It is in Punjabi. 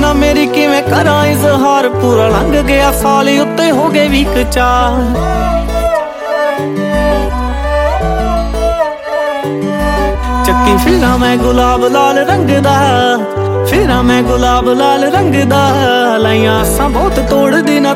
ਨਾ ਮੇਰੀ ਕਿਵੇਂ ਕਰਾਂ ਇਜ਼ਹਾਰ, ਪੂਰਾ ਲੰਘ ਗਿਆ ਸਾਲ ਉੱਤੇ ਹੋ ਗਏ ਵੀਕ 4। ਚੱਕੀ ਫਿਰਾਂ ਮੈਂ ਗੁਲਾਬ ਲਾਲ ਰੰਗ ਦਾ, ਫਿਰਾਂ ਮੈਂ ਗੁਲਾਬ ਲਾਲ ਰੰਗ ਦਾ, ਲਾਈਆਂ ਆਸਾਂ ਬਹੁਤ ਤੋੜਦੀ ਨਾ